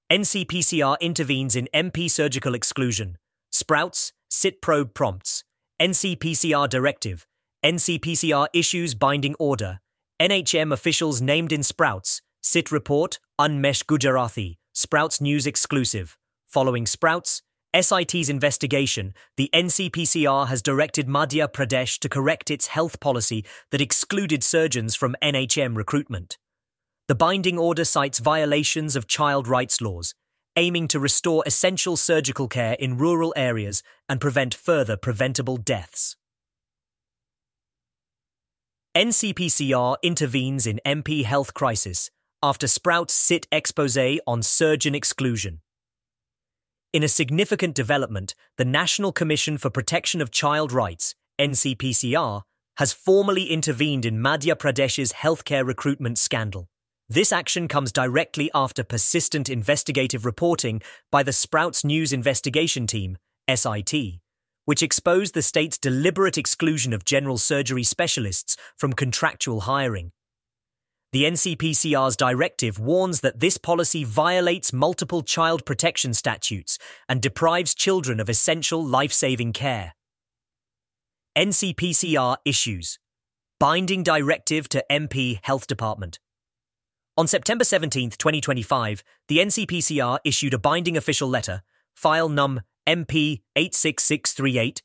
NCPCR intervenes in MP surgical exclusion. Sprouts, SIT probe prompts. NCPCR directive. NCPCR issues binding order. NHM officials named in Sprouts. SIT report, Unmesh Gujarati. Sprouts News exclusive. Following Sprouts, SIT's investigation, the NCPCR has directed Madhya Pradesh to correct its health policy that excluded surgeons from NHM recruitment. The binding order cites violations of child rights laws, aiming to restore essential surgical care in rural areas and prevent further preventable deaths. NCPCR intervenes in MP health crisis after Sprouts SIT expose on surgeon exclusion. In a significant development, the National Commission for Protection of Child Rights, NCPCR, has formally intervened in Madhya Pradesh's healthcare recruitment scandal. This action comes directly after persistent investigative reporting by the Sprouts News Investigation Team, SIT, which exposed the state's deliberate exclusion of general surgery specialists from contractual hiring. The NCPCR's directive warns that this policy violates multiple child protection statutes and deprives children of essential life-saving care. NCPCR issues. Binding directive to MP Health Department. On September 17, 2025, the NCPCR issued a binding official letter, file num. MP 86638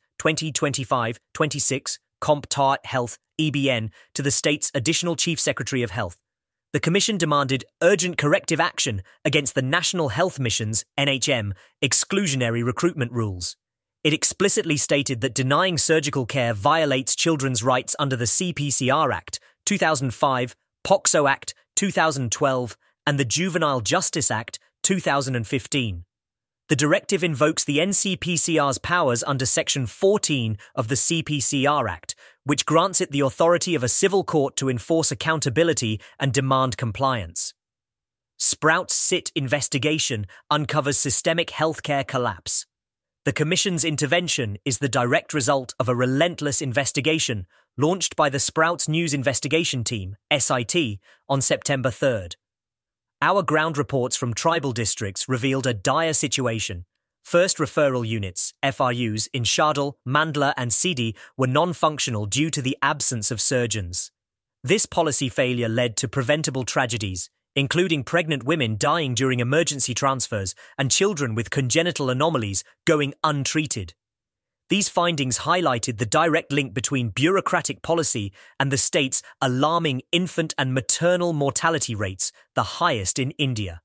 2025-26, Comp Tart Health, EBN, to the state's Additional Chief Secretary of Health. The Commission demanded urgent corrective action against the National Health Mission's, NHM, exclusionary recruitment rules. It explicitly stated that denying surgical care violates children's rights under the CPCR Act, 2005, POCSO Act, 2012, and the Juvenile Justice Act, 2015. The directive invokes the NCPCR's powers under Section 14 of the CPCR Act, which grants it the authority of a civil court to enforce accountability and demand compliance. Sprouts SIT investigation uncovers systemic healthcare collapse. The Commission's intervention is the direct result of a relentless investigation launched by the Sprouts News Investigation Team, SIT, on September 3rd. Our ground reports from tribal districts revealed a dire situation. First referral units, FRUs, in Shardal, Mandla and Sidi were non-functional due to the absence of surgeons. This policy failure led to preventable tragedies, including pregnant women dying during emergency transfers and children with congenital anomalies going untreated. These findings highlighted the direct link between bureaucratic policy and the state's alarming infant and maternal mortality rates, the highest in India.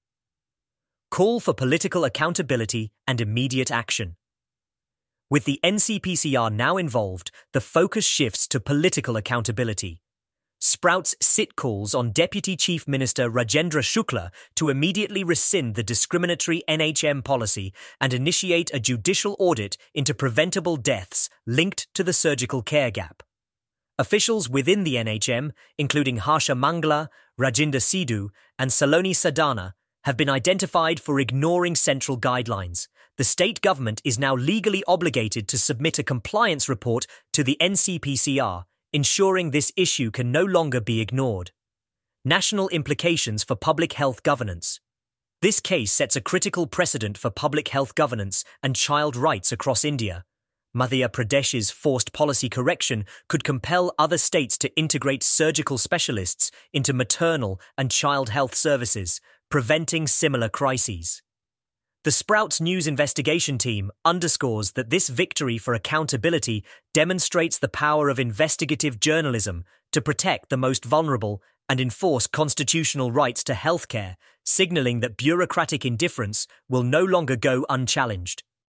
Call for political accountability and immediate action. With the NCPCR now involved, the focus shifts to political accountability. Sprouts SIT calls on Deputy Chief Minister Rajendra Shukla to immediately rescind the discriminatory NHM policy and initiate a judicial audit into preventable deaths linked to the surgical care gap. Officials within the NHM, including Harsha Mangla, Rajinder Sidhu, and Saloni Sadana, have been identified for ignoring central guidelines. The state government is now legally obligated to submit a compliance report to the NCPCR, ensuring this issue can no longer be ignored. National implications for public health governance. This case sets a critical precedent for public health governance and child rights across India. Madhya Pradesh's forced policy correction could compel other states to integrate surgical specialists into maternal and child health services, preventing similar crises. The Sprouts News Investigation Team underscores that this victory for accountability demonstrates the power of investigative journalism to protect the most vulnerable and enforce constitutional rights to healthcare, signaling that bureaucratic indifference will no longer go unchallenged.